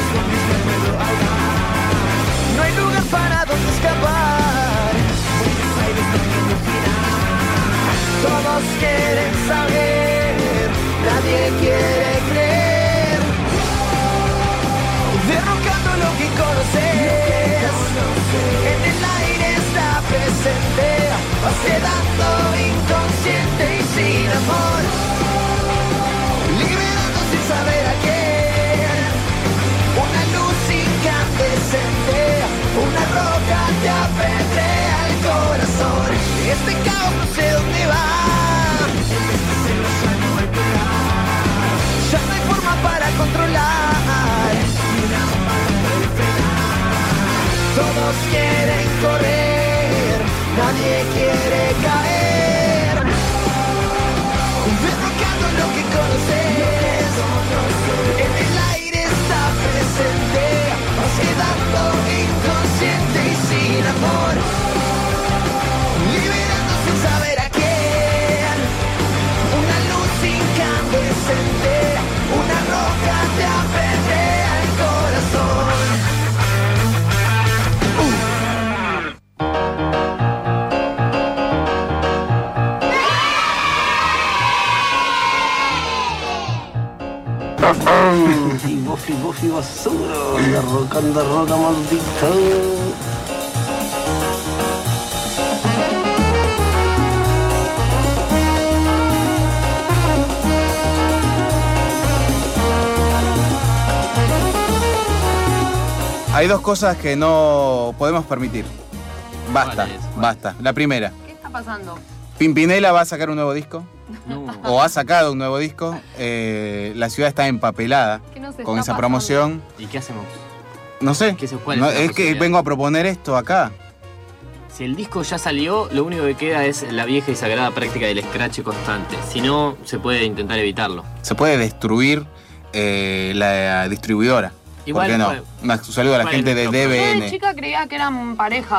No hay lugar para donde escapar. Todos quieren saber, nadie quiere creer. Derrocando lo que conoces, en el aire está presente, vas quedando inconsciente y sin amor, liberando sin saber a quién. Una luz incandescente, una roca te apedrea el corazón. Este caos no sé dónde va, ya no hay forma para controlar. Todos quieren correr, nadie quiere caer. Derrocando lo que conoces, en el aire está presente, vas quedando inconsciente y sin amor, liberando sin saber a quién. Una luz incandescente, una roca te apedrea el corazón. Y Buffy basura, anda roca maldita. Hay dos cosas que no podemos permitir. Basta, basta. La primera, ¿Qué está pasando? Pimpinela va a sacar un nuevo disco. No. O ha sacado un nuevo disco. La ciudad está empapelada ¿Qué nos está con esa pasando? promoción. ¿Y qué hacemos? No sé. ¿Cuál No, es la es que posibilidad? vengo a proponer esto acá. Si el disco ya salió, lo único que queda es la vieja y sagrada práctica del scratch constante. Si no, se puede intentar evitarlo. Se puede destruir la distribuidora. Igual, ¿por qué no? ¿cuál- Un saludo a la cuál gente es de nuestro Yo de DBN. chica creía que eran pareja.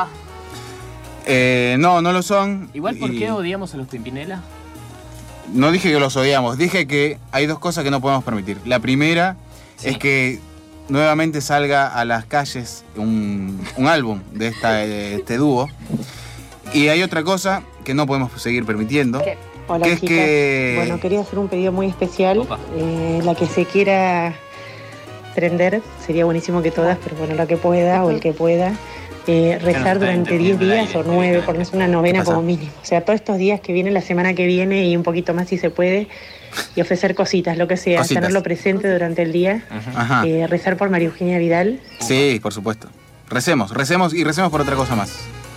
No, no lo son. Igual, ¿por Y qué odiamos a los Pimpinela? no dije que los odiamos, dije que hay dos cosas que no podemos permitir. La primera Sí. es que nuevamente salga a las calles un álbum de este dúo. Y hay otra cosa que no podemos seguir permitiendo. ¿Qué? Hola, que es chicas. que- Bueno, quería hacer un pedido muy especial. Opa. La que se quiera prender, sería buenísimo que todas, pero bueno, la que pueda o el que pueda. Rezar está durante 10 entendiendo el días aire, o 9, por no ser una novena Pasa. como mínimo. O sea, todos estos días que vienen, la semana que viene y un poquito más si se puede, y ofrecer cositas, lo que sea, Cositas. tenerlo presente durante el día. Ajá. Rezar por María Eugenia Vidal. Sí, por supuesto. Recemos y recemos por otra cosa más.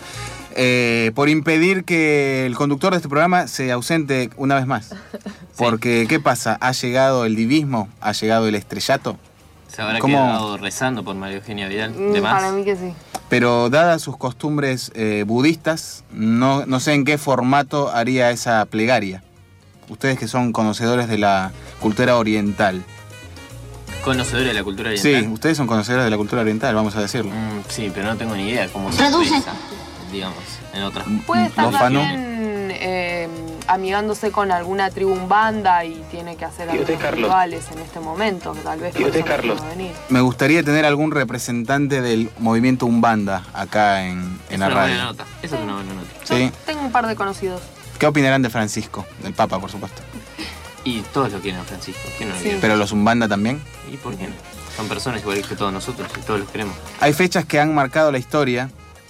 Por impedir que el conductor de este programa se ausente una vez más. Porque, ¿qué pasa? Ha llegado el divismo, ha llegado el estrellato. Se habrá ¿Cómo? quedado rezando por María Eugenia Vidal. ¿De más? Para mí que sí. Pero dadas sus costumbres budistas, no sé en qué formato haría esa plegaria. Ustedes que son conocedores de la cultura oriental. Conocedora de la cultura oriental. Sí, ustedes son conocedores de la cultura oriental, vamos a decirlo. Sí, pero no tengo ni idea cómo se Traduce. reza, digamos, en otras. Puede estar ¿Vos, Fano? también amigándose con alguna tribu umbanda y tiene que hacer algunos rituales en este momento, que tal vez por eso no pueda venir. Me gustaría tener algún representante del movimiento Umbanda acá en Es la una radio. buena nota. Eso es una buena nota. Sí. Yo tengo un par de conocidos. ¿Qué opinarán de Francisco? Del Papa, por supuesto. Y todos lo quieren a Francisco. ¿Quién no lo Sí. quiere? Pero los Umbanda también. ¿Y por qué no? Son personas iguales que todos nosotros y todos los queremos. Hay fechas que han marcado la historia.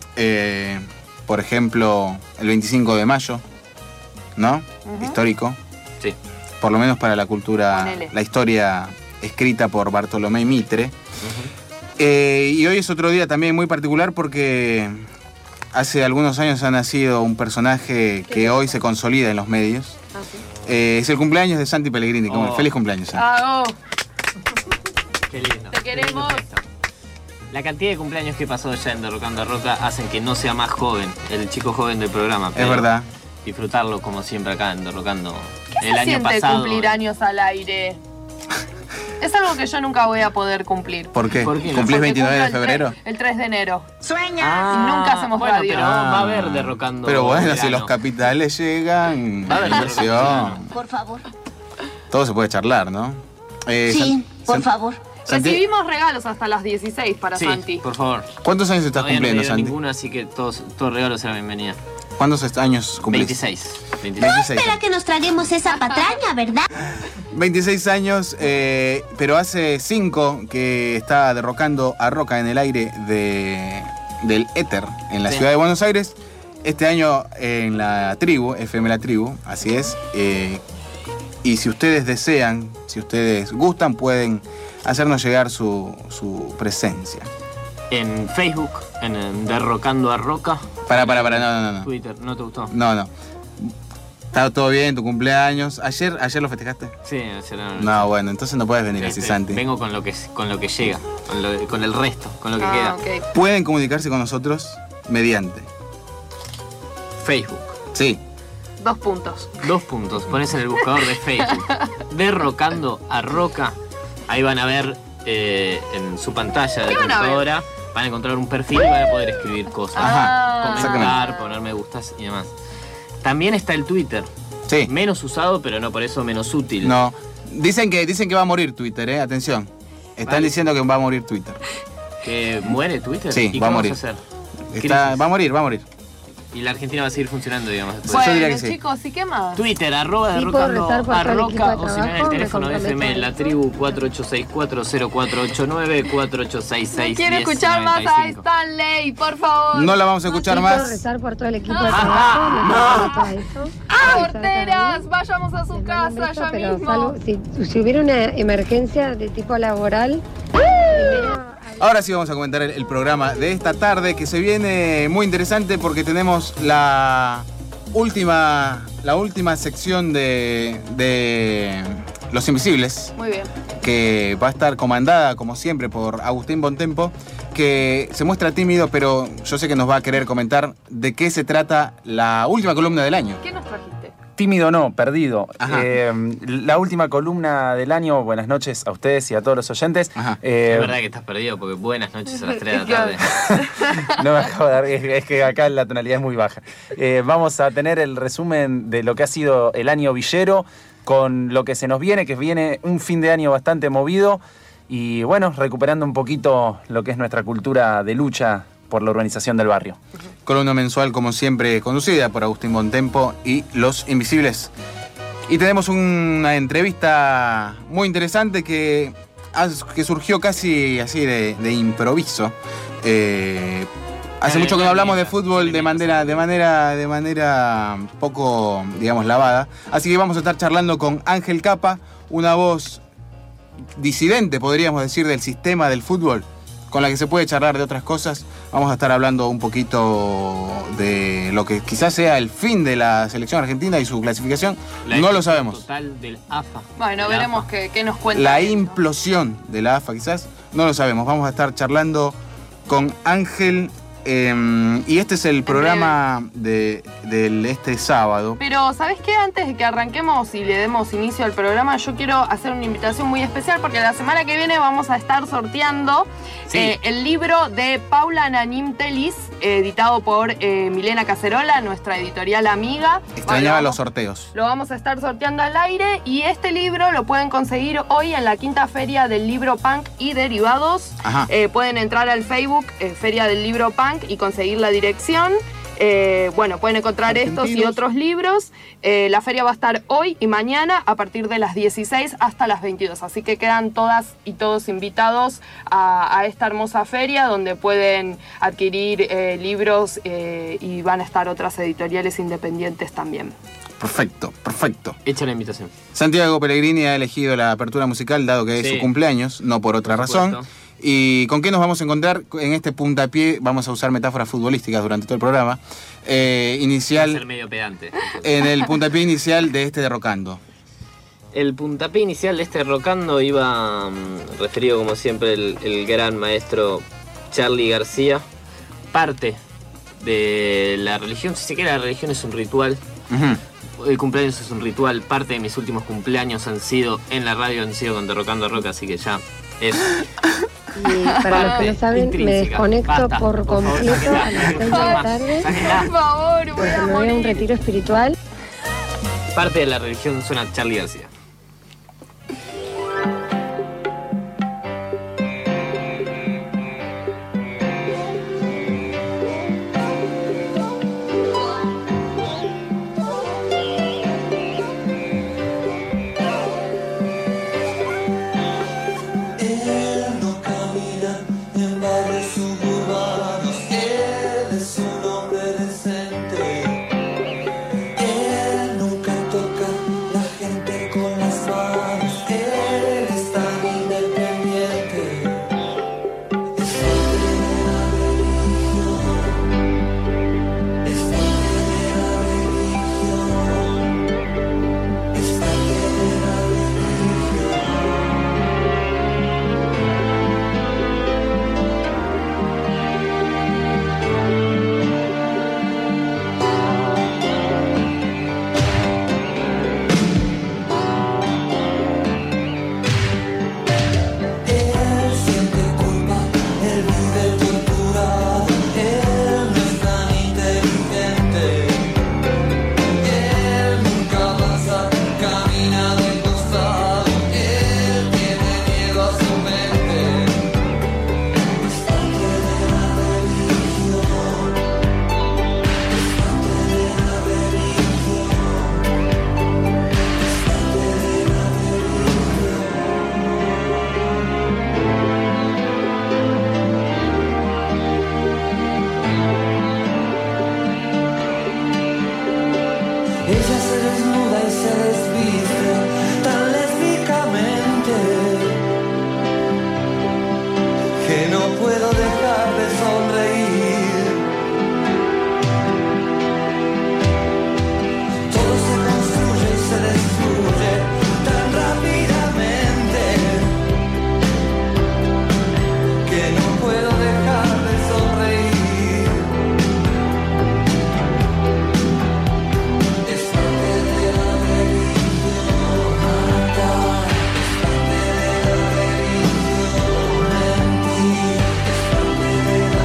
Por ejemplo, el 25 de mayo, ¿no? Ujú. Histórico. Sí. Por lo menos para la cultura, Ponele. la historia escrita por Bartolomé Mitre. Y hoy es otro día también muy particular porque hace algunos años ha nacido un personaje que hoy se consolida en los medios. Ah, sí. Es el cumpleaños de Santi Pellegrini. Oh. Feliz cumpleaños, Santi. Ah, oh, Qué lindo. Te queremos. Qué lindo gesto. La cantidad de cumpleaños que pasó ya en Derrocando a Roca hacen que no sea más joven, el chico joven del programa. Es pero verdad. Disfrutarlo como siempre acá en Derrocando. ¿Qué El se año siente pasado. cumplir años al aire? Es algo que yo nunca voy a poder cumplir. ¿Por qué? ¿Por qué no? ¿Cumplís Porque 29 de cumplo el febrero? El 3 de enero. Ah, Y nunca hacemos bueno, radio. Pero va a haber Derrocando. Pero bueno, si verano. los capitales llegan, Va a haber inversión. Por favor. Todo se puede charlar, ¿no? Sí, por favor. Recibimos regalos hasta las 16 para Sí, Santi. por favor. ¿Cuántos años estás Todavía cumpliendo, no me dieron Santi? ninguno, así que todos regalos serán bienvenidos. ¿Cuántos años cumplís? 26. 26. Espera que nos traguemos esa patraña, ¿verdad? 26 años, pero hace 5 que está derrocando a Roca en el aire del éter en la Sí. ciudad de Buenos Aires. Este año en la tribu, FM La Tribu, así es. Y si ustedes desean, si ustedes gustan, pueden hacernos llegar su presencia. En Facebook, en Derrocando a Roca. Para, no. Twitter, ¿no te gustó? No. Está todo bien, tu cumpleaños. ¿Ayer lo festejaste? Sí, será. No, bueno, entonces no puedes venir así, Santi. Vengo con lo que llega, con el resto, con lo que queda. Ok. Pueden comunicarse con nosotros mediante. Facebook. Sí. 2 puntos. 2 puntos. Pones en el buscador de Facebook. Derrocando a Roca. Ahí van a ver en su pantalla de ¿Qué van a ver? computadora. Van a encontrar un perfil y van a poder escribir cosas. Ah. Comentar, poner me gustas y demás. También está el Twitter. Sí. Menos usado, pero no por eso menos útil. No. Dicen que va a morir Twitter, atención. Están Vale. diciendo que va a morir Twitter. ¿Que muere Twitter? Sí, ¿Y va a cómo morir. vas a hacer? Va a morir. Y la Argentina va a seguir funcionando, digamos. después. Yo diría Bueno, que sí. chicos, ¿y qué más? Twitter, Sí, puedo derrocando rezar por a todo el equipo Roca, de o si no en el trabajo, teléfono de me FM, comprometo la a tribu 48640489, 4866. No quiero escuchar más a Stanley, por favor. No la vamos a escuchar Sí, puedo más. rezar por todo el equipo de trabajo, me comprometo a eso. Porteras, vayamos a su Les mando un casa beso, ya pero mismo. si hubiera una emergencia de tipo laboral, primero Ahora sí vamos a comentar el programa de esta tarde, que se viene muy interesante porque tenemos la última sección de Los Invisibles, Muy bien. que va a estar comandada, como siempre, por Agustín Bontempo, que se muestra tímido, pero yo sé que nos va a querer comentar de qué se trata la última columna del año. ¿Qué nos trajiste? Tímido no, perdido. Ajá. La última columna del año, buenas noches a ustedes y a todos los oyentes. Ajá. Es verdad que estás perdido porque buenas noches a las 3 de la tarde. No me acabo de dar, es que acá la tonalidad es muy baja. Vamos a tener el resumen de lo que ha sido el año villero, con lo que se nos viene, que viene un fin de año bastante movido y bueno, recuperando un poquito lo que es nuestra cultura de lucha por la urbanización del barrio. Columna mensual, como siempre, conducida por Agustín Bontempo y Los Invisibles. Y tenemos una entrevista muy interesante que surgió casi así de improviso. Hace mucho que no hablamos de fútbol de manera poco, digamos, lavada. Así que vamos a estar charlando con Ángel Capa, una voz disidente, podríamos decir, del sistema del fútbol, con la que se puede charlar de otras cosas. Vamos a estar hablando un poquito de lo que quizás sea el fin de la selección argentina y su clasificación. No lo sabemos. Total del AFA. Bueno, Del veremos AFA. qué nos cuenta. La esto. implosión de la AFA quizás, no lo sabemos. Vamos a estar charlando con Ángel y este es el programa de este sábado. Pero, ¿sabes qué? Antes de que arranquemos y le demos inicio al programa, yo quiero hacer una invitación muy especial porque la semana que viene vamos a estar sorteando el libro de Paula Nanim Telis, editado por Milena Cacerola, nuestra editorial amiga. Extrañaba Bueno, los sorteos. Lo vamos a estar sorteando al aire y este libro lo pueden conseguir hoy en la quinta feria del libro Punk y derivados. Ajá. Pueden entrar al Facebook, Feria del Libro Punk, y conseguir la dirección. Bueno, pueden encontrar estos y otros libros. La feria va a estar hoy y mañana a partir de las 16 hasta las 22. Así que quedan todas y todos invitados a esta hermosa feria donde pueden adquirir libros y van a estar otras editoriales independientes también. Perfecto. Echa la invitación. Santiago Pellegrini ha elegido la apertura musical dado que es Sí. su cumpleaños, no por otra Por razón. supuesto. ¿Y con qué nos vamos a encontrar en este puntapié? Vamos a usar metáforas futbolísticas durante todo el programa. Va a ser Inicial, medio pedante. en el puntapié inicial de este Derrocando. El puntapié inicial de este Derrocando iba referido como siempre el gran maestro Charly García. Parte de la religión, si se quiere la religión es un ritual. Ujú. El cumpleaños es un ritual. Parte de mis últimos cumpleaños han sido en la radio, han sido con Derrocando a Roca, así que ya es... y para los que no saben, me intrínseca. desconecto Basta, por por favor, completo sáquenla, a las 6 de no la más, tarde sáquenla. Por favor, voy porque a me voy a un morir. retiro espiritual. Parte de la religión suena Charly García. que no puedo dejar de sonreír. Todo se construye y se destruye tan rápidamente que no puedo dejar de sonreír. Es parte de la religión matar, es parte de la religión mentir, es parte de la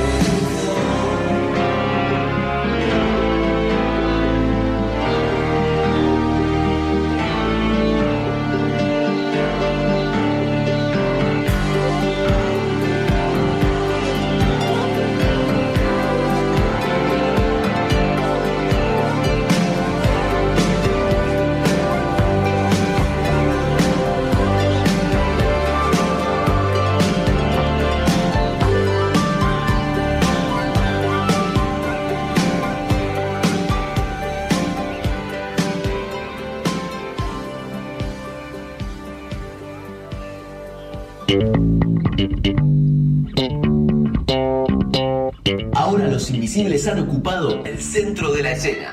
Ahora los invisibles han ocupado el centro de la escena.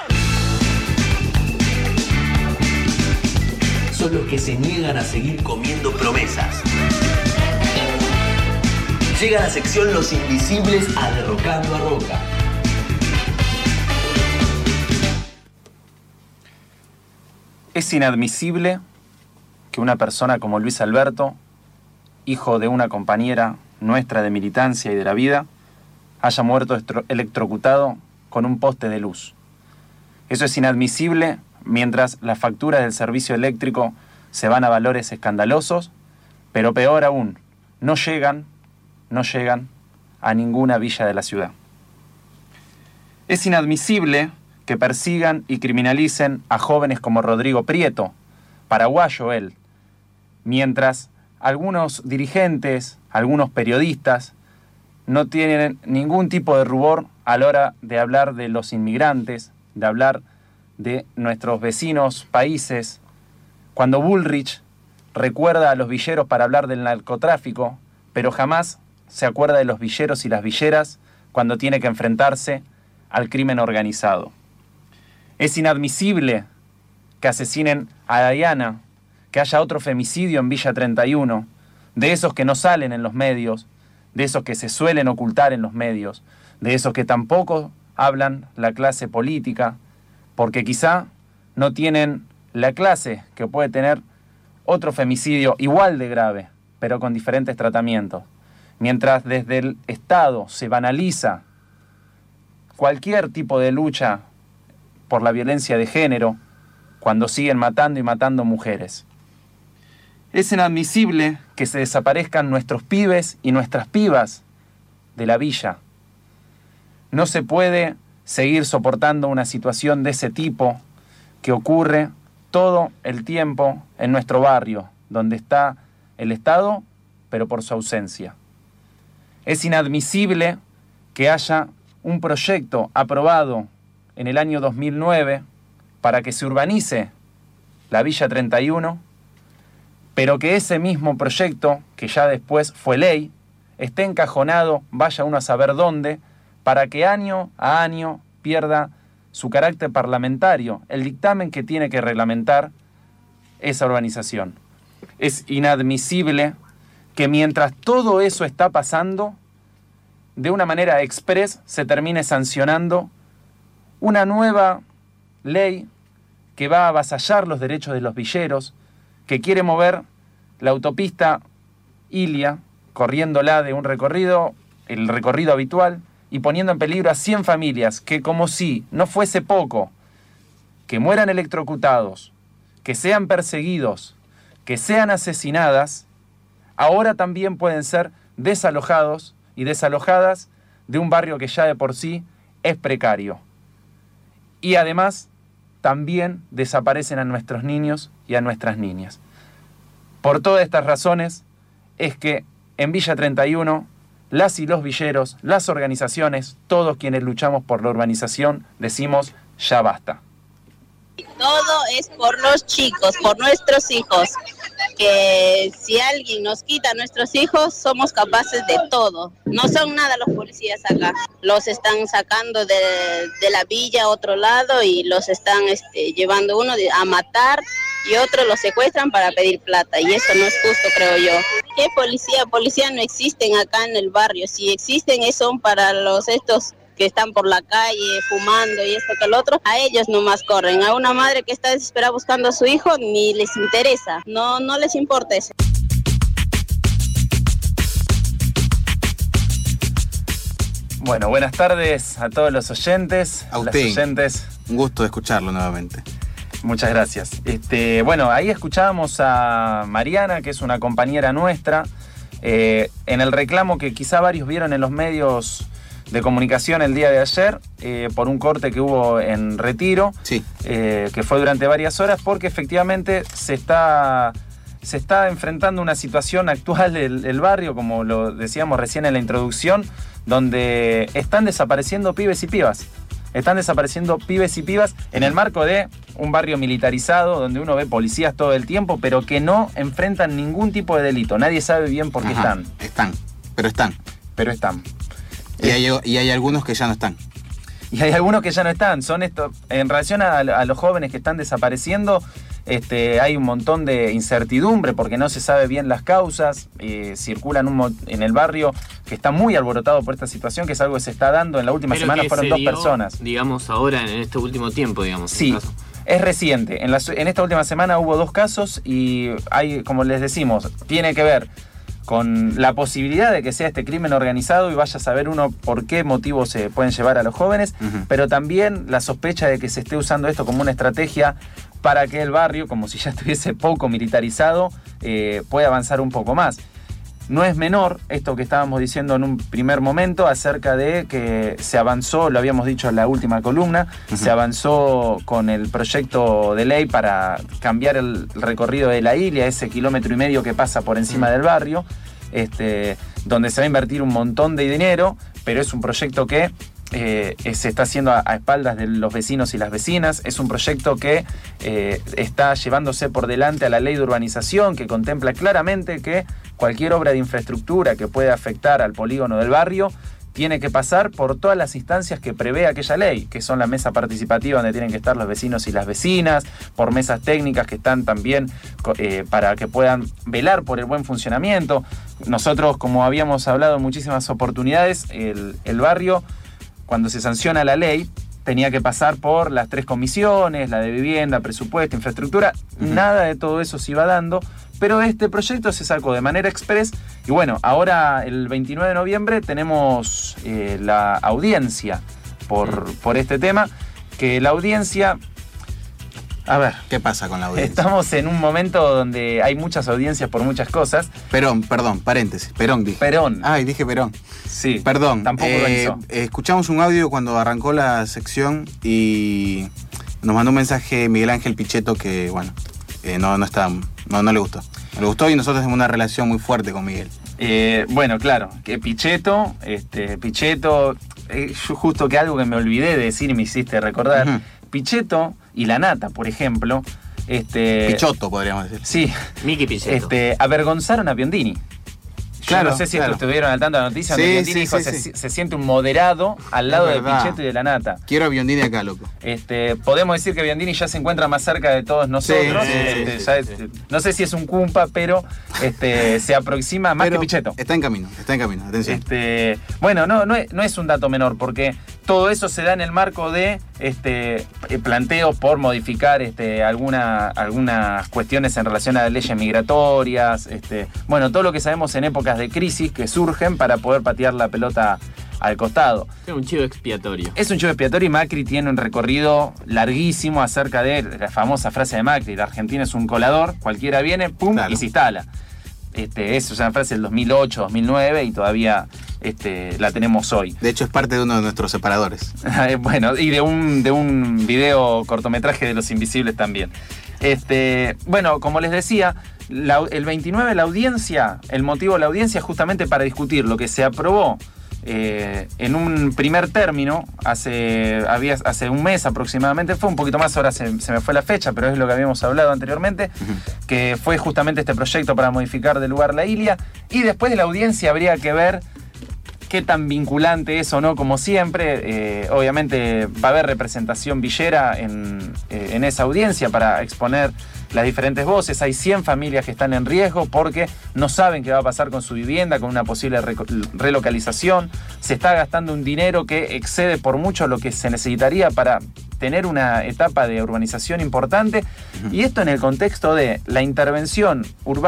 Son los que se niegan a seguir comiendo promesas. Llega la sección Los Invisibles a Derrocando a Roca. Es inadmisible que una persona como Luis Alberto, hijo de una compañera nuestra de militancia y de la vida, haya muerto electrocutado con un poste de luz. Eso es inadmisible mientras las facturas del servicio eléctrico se van a valores escandalosos, pero peor aún, no llegan a ninguna villa de la ciudad. Es inadmisible que persigan y criminalicen a jóvenes como Rodrigo Prieto, paraguayo él, mientras algunos dirigentes, algunos periodistas, no tienen ningún tipo de rubor a la hora de hablar de los inmigrantes, de hablar de nuestros vecinos países. Cuando Bullrich recuerda a los villeros para hablar del narcotráfico, pero jamás se acuerda de los villeros y las villeras cuando tiene que enfrentarse al crimen organizado. Es inadmisible que asesinen a Dayana, que haya otro femicidio en Villa 31, de esos que no salen en los medios, de esos que se suelen ocultar en los medios, de esos que tampoco hablan la clase política, porque quizá no tienen la clase que puede tener otro femicidio igual de grave, pero con diferentes tratamientos. Mientras desde el Estado se banaliza cualquier tipo de lucha por la violencia de género, cuando siguen matando y matando mujeres. Es inadmisible que se desaparezcan nuestros pibes y nuestras pibas de la villa. No se puede seguir soportando una situación de ese tipo que ocurre todo el tiempo en nuestro barrio, donde está el Estado, pero por su ausencia. Es inadmisible que haya un proyecto aprobado en el año 2009 para que se urbanice la Villa 31, pero que ese mismo proyecto, que ya después fue ley, esté encajonado, vaya uno a saber dónde, para que año a año pierda su carácter parlamentario, el dictamen que tiene que reglamentar esa urbanización. Es inadmisible que mientras todo eso está pasando, de una manera express se termine sancionando una nueva ley que va a avasallar los derechos de los villeros, que quiere mover la autopista Ilia, corriéndola de un recorrido, el recorrido habitual, y poniendo en peligro a 100 familias que, como si no fuese poco, que mueran electrocutados, que sean perseguidos, que sean asesinadas, ahora también pueden ser desalojados y desalojadas de un barrio que ya de por sí es precario. Y además también desaparecen a nuestros niños y a nuestras niñas. Por todas estas razones es que en Villa 31, las y los villeros, las organizaciones, todos quienes luchamos por la urbanización, decimos ya basta. Todo es por los chicos, por nuestros hijos. que si alguien nos quita a nuestros hijos, somos capaces de todo. No son nada los policías acá. Los están sacando de la villa a otro lado y los están llevando uno a matar y otros los secuestran para pedir plata. Y eso no es justo, creo yo. ¿Qué policía? Policías no existen acá en el barrio. Si existen, son para estos que están por la calle fumando y esto que el otro, a ellos nomás corren. A una madre que está desesperada buscando a su hijo ni les interesa, no les importa eso. Bueno, buenas tardes a todos los oyentes. A usted. Las oyentes. Un gusto escucharlo nuevamente. Muchas gracias. Bueno, ahí escuchábamos a Mariana, que es una compañera nuestra, en el reclamo que quizá varios vieron en los medios de comunicación el día de ayer, por un corte que hubo en Retiro, sí. Que fue durante varias horas, porque efectivamente se está enfrentando una situación actual el barrio, como lo decíamos recién en la introducción, donde están desapareciendo pibes y pibas. Están desapareciendo pibes y pibas en el marco de un barrio militarizado, donde uno ve policías todo el tiempo, pero que no enfrentan ningún tipo de delito. Nadie sabe bien por qué están. Pero están. Y hay algunos que ya no están. Y hay algunos que ya no están. En relación a los jóvenes que están desapareciendo, hay un montón de incertidumbre porque no se sabe bien las causas. Circulan en el barrio que está muy alborotado por esta situación, que es algo que se está dando. En la última semana fueron 2 personas. Digamos ahora, en este último tiempo, digamos. Sí, es reciente. En esta última semana hubo 2 casos y hay, como les decimos, tiene que ver con la posibilidad de que sea este crimen organizado y vaya a saber uno por qué motivos se pueden llevar a los jóvenes, pero también la sospecha de que se esté usando esto como una estrategia para que el barrio, como si ya estuviese poco militarizado, pueda avanzar un poco más. No es menor esto que estábamos diciendo en un primer momento acerca de que se avanzó, lo habíamos dicho en la última columna, se avanzó con el proyecto de ley para cambiar el recorrido de la Ilia, ese 1,5 kilómetros que pasa por encima del barrio, donde se va a invertir un montón de dinero, pero es un proyecto que se está haciendo a espaldas de los vecinos y las vecinas. Es un proyecto que está llevándose por delante a la ley de urbanización, que contempla claramente que cualquier obra de infraestructura que pueda afectar al polígono del barrio tiene que pasar por todas las instancias que prevé aquella ley, que son la mesa participativa donde tienen que estar los vecinos y las vecinas, por mesas técnicas que están también para que puedan velar por el buen funcionamiento. Nosotros, como habíamos hablado en muchísimas oportunidades, el barrio, cuando se sanciona la ley, tenía que pasar por las 3 comisiones, la de vivienda, presupuesto, infraestructura. Nada de todo eso se iba dando, pero este proyecto se sacó de manera express. Y bueno, ahora el 29 de noviembre tenemos la audiencia por este tema, que la audiencia... A ver, ¿qué pasa con la audiencia? Estamos en un momento donde hay muchas audiencias por muchas cosas. Paréntesis. Perón dije. Perón. Ay, dije Perón. Sí. Perdón. Tampoco lo hizo. Escuchamos un audio cuando arrancó la sección y nos mandó un mensaje Miguel Ángel Pichetto que, bueno, no le gustó. No le gustó y nosotros tenemos una relación muy fuerte con Miguel. Bueno, claro, que Pichetto, justo que algo que me olvidé de decir y me hiciste recordar. Pichetto y la Nata, por ejemplo, Pichotto, podríamos decir. Sí. Miki Pichetto. Avergonzaron a Biondini. Claro, yo no sé si estuvieron al tanto de la noticia, donde Biondini dijo se siente un moderado al lado de Pichetto y de la Nata. Quiero a Biondini acá, loco. Podemos decir que Biondini ya se encuentra más cerca de todos nosotros. No sé si es un cumpa, pero se aproxima más que Pichetto. Está en camino, atención. Bueno, no es un dato menor, porque todo eso se da en el marco de planteos por modificar algunas cuestiones en relación a las leyes migratorias, bueno, todo lo que sabemos en épocas de crisis que surgen para poder patear la pelota al costado. Es un chivo expiatorio. Es un chivo expiatorio y Macri tiene un recorrido larguísimo acerca de la famosa frase de Macri: la Argentina es un colador, cualquiera viene, pum, y se instala. Eso es una frase del 2008, 2009 y todavía la tenemos hoy. De hecho es parte de uno de nuestros separadores. Bueno, y de un video cortometraje de Los Invisibles también. Bueno, como les decía, el 29 la audiencia, el motivo de la audiencia es justamente para discutir lo que se aprobó en un primer término, hace un mes aproximadamente, fue un poquito más, ahora se me fue la fecha, pero es lo que habíamos hablado anteriormente, que fue justamente este proyecto para modificar de lugar la ILIA, y después de la audiencia habría que ver qué tan vinculante es o no, como siempre. Obviamente va a haber representación villera en esa audiencia para exponer las diferentes voces. Hay 100 familias que están en riesgo porque no saben qué va a pasar con su vivienda, con una posible relocalización. Se está gastando un dinero que excede por mucho lo que se necesitaría para tener una etapa de urbanización importante. Y esto en el contexto de la intervención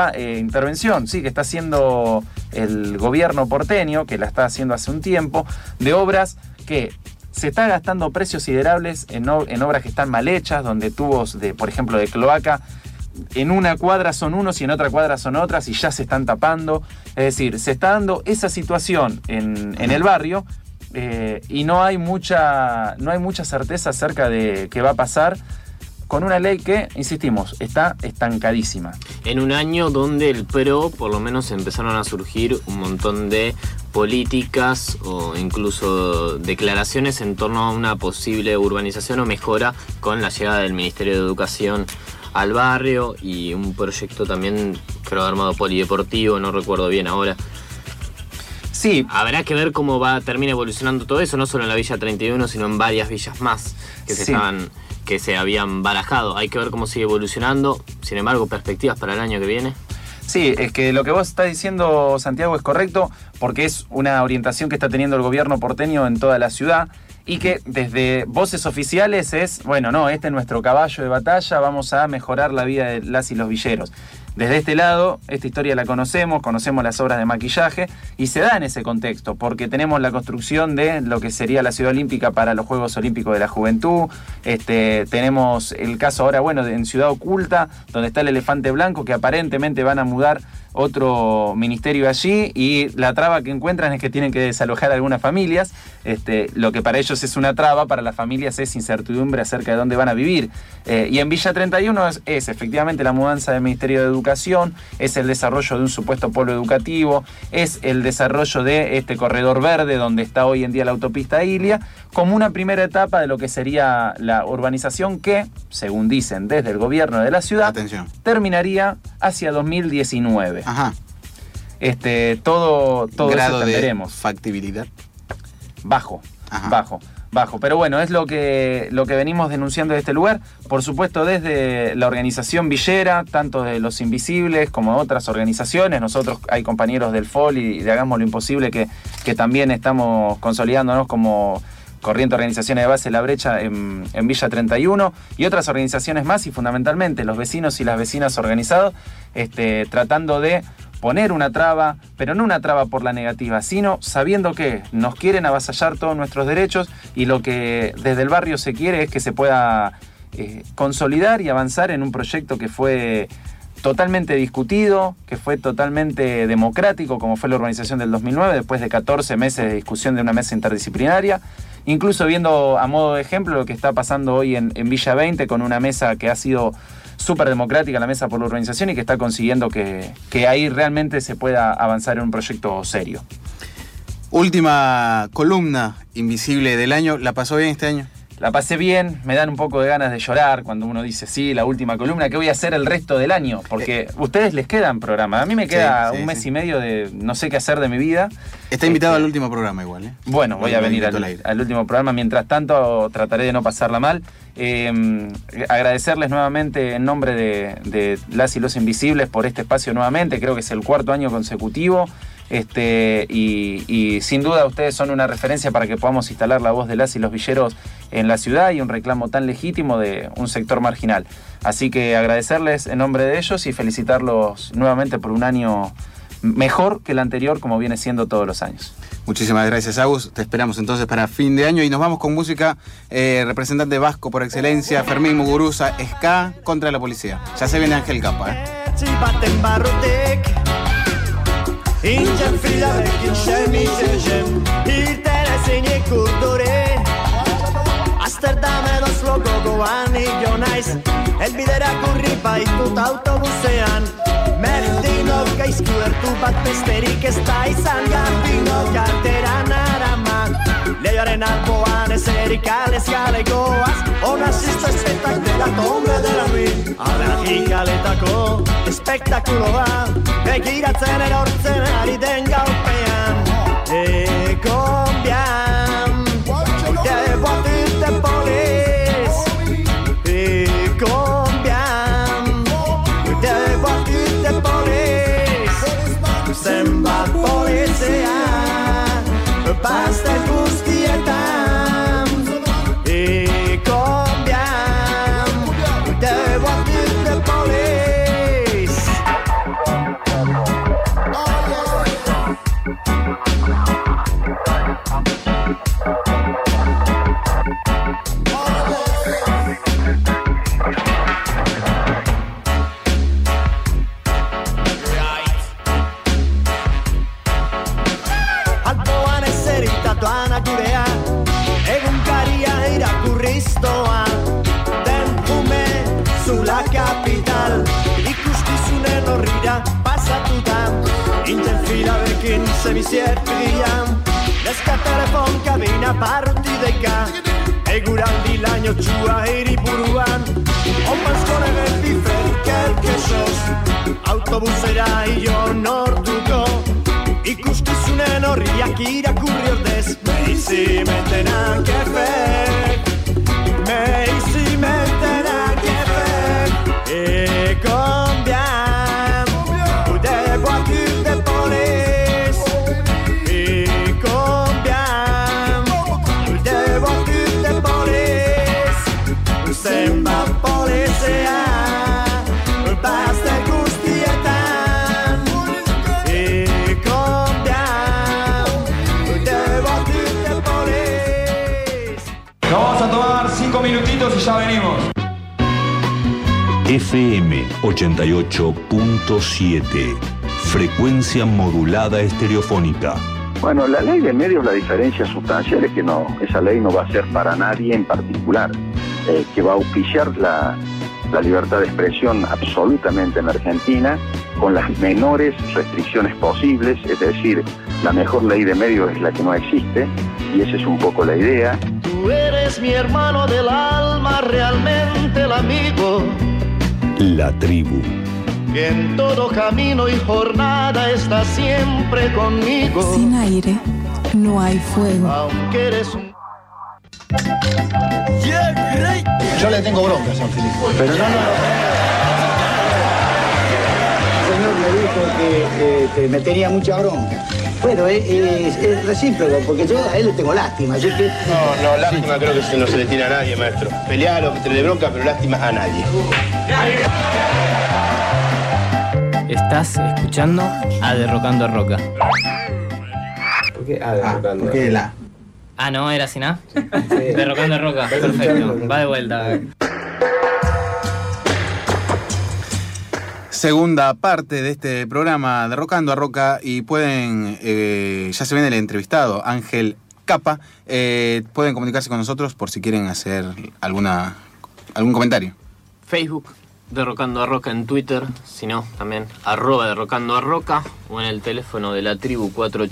que está haciendo el gobierno porteño, que la está haciendo hace un tiempo, de obras que se está gastando precios siderables en obras que están mal hechas, donde tubos, por ejemplo, de cloaca, en una cuadra son unos y en otra cuadra son otras y ya se están tapando. Es decir, se está dando esa situación en el barrio y no hay mucha certeza acerca de qué va a pasar con una ley que, insistimos, está estancadísima. En un año donde el PRO, por lo menos, empezaron a surgir un montón de políticas o incluso declaraciones en torno a una posible urbanización o mejora con la llegada del Ministerio de Educación al barrio y un proyecto también, creo, armado polideportivo, no recuerdo bien ahora. Sí. Habrá que ver cómo termina evolucionando todo eso, no solo en la Villa 31, sino en varias villas más que se habían barajado. Hay que ver cómo sigue evolucionando. Sin embargo, perspectivas para el año que viene. Sí, es que lo que vos estás diciendo, Santiago, es correcto, porque es una orientación que está teniendo el gobierno porteño en toda la ciudad y que desde voces oficiales es, bueno, no, este es nuestro caballo de batalla, vamos a mejorar la vida de las y los villeros. Desde este lado, esta historia la conocemos las obras de maquillaje y se da en ese contexto, porque tenemos la construcción de lo que sería la Ciudad Olímpica para los Juegos Olímpicos de la Juventud, tenemos el caso ahora, en Ciudad Oculta, donde está el Elefante Blanco, que aparentemente van a mudar otro ministerio allí y la traba que encuentran es que tienen que desalojar a algunas familias. Lo que para ellos es una traba, para las familias es incertidumbre acerca de dónde van a vivir. Y en Villa 31 es efectivamente la mudanza del Ministerio de Educación, es el desarrollo de un supuesto polo educativo, es el desarrollo de este corredor verde donde está hoy en día la autopista Ilia, como una primera etapa de lo que sería la urbanización que, según dicen desde el gobierno de la ciudad, terminaría hacia 2019. Ajá. Todo grado eso de factibilidad bajo. Pero bueno, es lo que venimos denunciando de este lugar. Por supuesto, desde la organización villera, tanto de Los Invisibles como otras organizaciones. Nosotros hay compañeros del FOL y de Hagamos lo Imposible que también estamos consolidándonos como corriente organizaciones de base La Brecha en Villa 31 y otras organizaciones más, y fundamentalmente los vecinos y las vecinas organizados, tratando de poner una traba, pero no una traba por la negativa, sino sabiendo que nos quieren avasallar todos nuestros derechos y lo que desde el barrio se quiere es que se pueda consolidar y avanzar en un proyecto que fue totalmente discutido, que fue totalmente democrático, como fue la urbanización del 2009, después de 14 meses de discusión de una mesa interdisciplinaria. Incluso viendo a modo de ejemplo lo que está pasando hoy en Villa 20 con una mesa que ha sido súper democrática, la mesa por la urbanización, y que está consiguiendo que ahí realmente se pueda avanzar en un proyecto serio. Última columna invisible del año, ¿la pasó bien este año? La pasé bien, me dan un poco de ganas de llorar cuando uno dice, sí, la última columna, ¿qué voy a hacer el resto del año? Porque ustedes les quedan programas, a mí me queda un mes y medio de no sé qué hacer de mi vida. Está invitado al último programa igual, ¿eh? Bueno, voy a venir al último programa, mientras tanto trataré de no pasarla mal. Agradecerles nuevamente en nombre de las y los Invisibles por este espacio nuevamente, creo que es el 4º año consecutivo. Y sin duda ustedes son una referencia para que podamos instalar la voz de las y los villeros en la ciudad y un reclamo tan legítimo de un sector marginal. Así que agradecerles en nombre de ellos y felicitarlos nuevamente por un año mejor que el anterior, como viene siendo todos los años. Muchísimas gracias, Agus. Te esperamos entonces para fin de año y nos vamos con música. Representante vasco por excelencia, Fermín Muguruza, ska contra la policía. Ya se viene Ángel Capa, Ingyen figyelek, itt semmi sem, hirtelen szények urdore. Amsterdam edo slogogoan igio naiz, elbidera kurripa ditut autobusean. Merdinok gaizku ertu bat besterik ez da izan, garbinok altera naiz. Ekizunen alboan ezeri kalez kale goaz Ona zisto espektakdela tombe dela nuin Arraki kaletako espektakuloa Begiratzen erortzen ari den gaupean Combian Te botit de polis Combian Te botit de polis Zenbat polizia Basta guztietan Combian Te botit de polis Semiziertian Neska telefon kabina partideka Eguraldi laino txua hiriburuan Omanzko negen biferik elkesos Autobusera ion orduko Ikuskizunen horriak irakurri ordez Meizi mentenak efek Meizi mentenak efek Combian Ude boatik de polis Zenbat polizia Basta guztietan Combian Te botit de polis Nos vamos a tomar 5 minutitos y ya venimos. FM 88.7 Frecuencia modulada estereofónica. Bueno, la ley de medios, la diferencia sustancial es que esa ley no va a ser para nadie en particular, que va a auspiciar la libertad de expresión absolutamente en la Argentina, con las menores restricciones posibles, es decir, la mejor ley de medios es la que no existe, y esa es un poco la idea. Tú eres mi hermano del alma, realmente el amigo. La tribu. Que en todo camino y jornada está siempre conmigo. Sin aire no hay fuego. Aunque eres un... Yo le tengo bronca a San Felipe. Pero no. El señor me dijo que me tenía mucha bronca. Bueno, es recíproco, porque yo a él le tengo lástima, así que... No, lástima sí. Creo que no se le tiene a nadie, maestro. Pelear lo que te le bronca, pero lástima a nadie. Estás escuchando a Derrocando a Roca. ¿Por qué Derrocando? ¿Por qué la? Ah, no, era sin A. Sí. Derrocando a Roca, perfecto. Va de vuelta. Segunda parte de este programa Derrocando a Roca y pueden, ya se viene el entrevistado, Ángel Capa, pueden comunicarse con nosotros por si quieren hacer algún comentario. Facebook. Derrocando a Roca en Twitter, si no, también @derrocando a Roca o en el teléfono de la tribu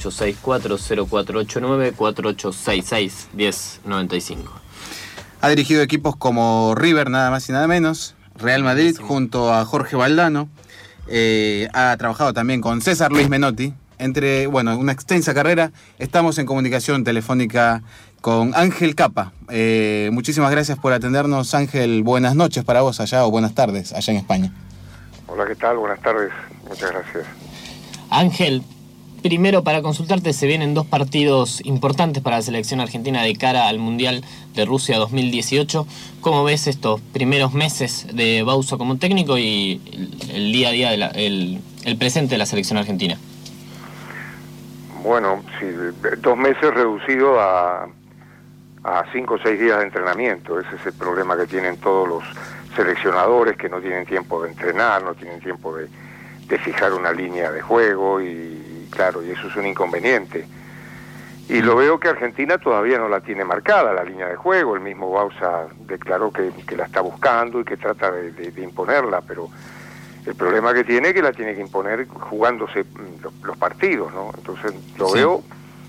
4864-0489-4866-1095. Ha dirigido equipos como River, nada más y nada menos, Real Madrid junto a Jorge Valdano, ha trabajado también con César Luis Menotti, una extensa carrera. Estamos en comunicación telefónica con Ángel Capa. Muchísimas gracias por atendernos, Ángel. Buenas noches para vos allá o buenas tardes allá en España. Hola, ¿qué tal? Buenas tardes. Muchas gracias. Ángel, primero para consultarte, se vienen 2 partidos importantes para la selección argentina de cara al Mundial de Rusia 2018. ¿Cómo ves estos primeros meses de Bauza como técnico y el día a día, el presente de la selección argentina? Bueno, sí, 2 meses reducido a 5 o 6 días de entrenamiento. Ese es el problema que tienen todos los seleccionadores, que no tienen tiempo de entrenar, no tienen tiempo de fijar una línea de juego y claro, y eso es un inconveniente. Y lo veo que Argentina todavía no la tiene marcada, la línea de juego. El mismo Bauza declaró que la está buscando y que trata de imponerla, pero el problema que tiene es que la tiene que imponer jugándose los partidos, ¿no? Entonces lo veo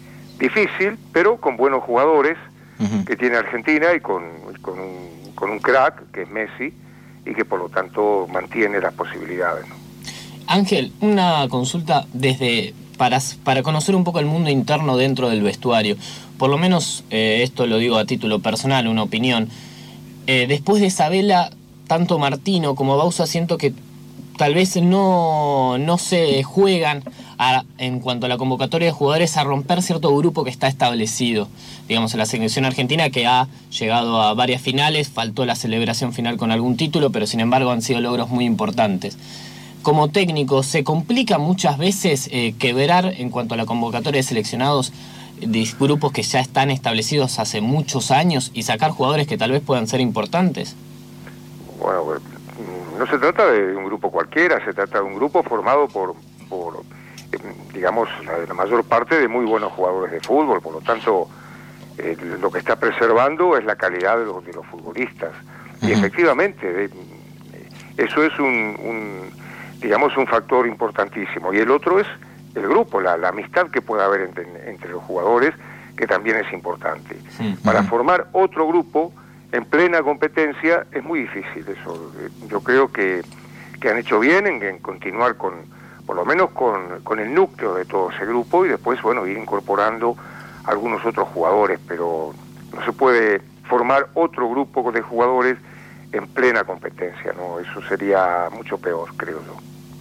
difícil, pero con buenos jugadores que tiene Argentina y con un crack que es Messi y que por lo tanto mantiene las posibilidades, ¿no? Ángel, una consulta para conocer un poco el mundo interno dentro del vestuario. Por lo menos, esto lo digo a título personal, una opinión. Después de Sabela, tanto Martino como Bauza siento que tal vez no se juegan en cuanto a la convocatoria de jugadores a romper cierto grupo que está establecido. Digamos, en la selección argentina, que ha llegado a varias finales, faltó la celebración final con algún título, pero sin embargo han sido logros muy importantes. Como técnico, ¿se complica muchas veces quebrar en cuanto a la convocatoria de seleccionados de grupos que ya están establecidos hace muchos años y sacar jugadores que tal vez puedan ser importantes? Bueno, no se trata de un grupo cualquiera, se trata de un grupo formado por digamos, la mayor parte de muy buenos jugadores de fútbol, por lo tanto, lo que está preservando es la calidad de los futbolistas. Y efectivamente, eso es digamos, un factor importantísimo. Y el otro es el grupo, la amistad que puede haber entre los jugadores, que también es importante. Para formar otro grupo en plena competencia es muy difícil eso. Yo creo que han hecho bien en continuar por lo menos con el núcleo de todo ese grupo y después, bueno, ir incorporando algunos otros jugadores, pero no se puede formar otro grupo de jugadores en plena competencia, ¿no? Eso sería mucho peor, creo yo.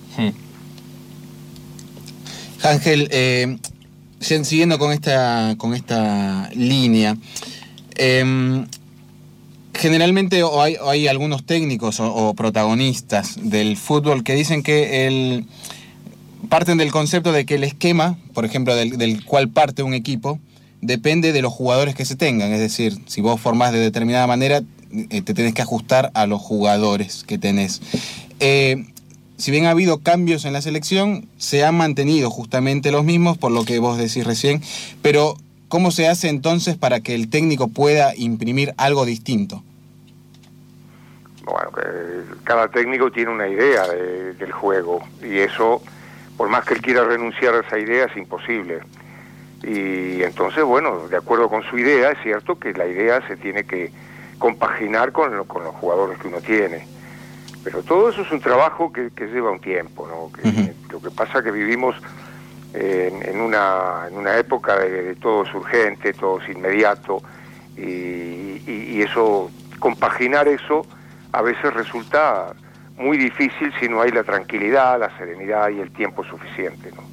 Ángel, siguiendo con esta línea, generalmente hay algunos técnicos o protagonistas del fútbol que dicen que parten del concepto de que el esquema, por ejemplo, del cual parte un equipo, depende de los jugadores que se tengan. Es decir, si vos formás de determinada manera, te tenés que ajustar a los jugadores que tenés. Si bien ha habido cambios en la selección, se han mantenido justamente los mismos, por lo que vos decís recién, pero ¿cómo se hace entonces para que el técnico pueda imprimir algo distinto? Bueno, cada técnico tiene una idea del juego, y eso, por más que él quiera renunciar a esa idea, es imposible. Y entonces, bueno, de acuerdo con su idea, es cierto que la idea se tiene que compaginar con los jugadores que uno tiene. Pero todo eso es un trabajo que lleva un tiempo, ¿no? Lo que pasa es que vivimos en una época de todo es urgente, todo es inmediato, y eso, compaginar eso a veces resulta muy difícil si no hay la tranquilidad, la serenidad y el tiempo suficiente, ¿no?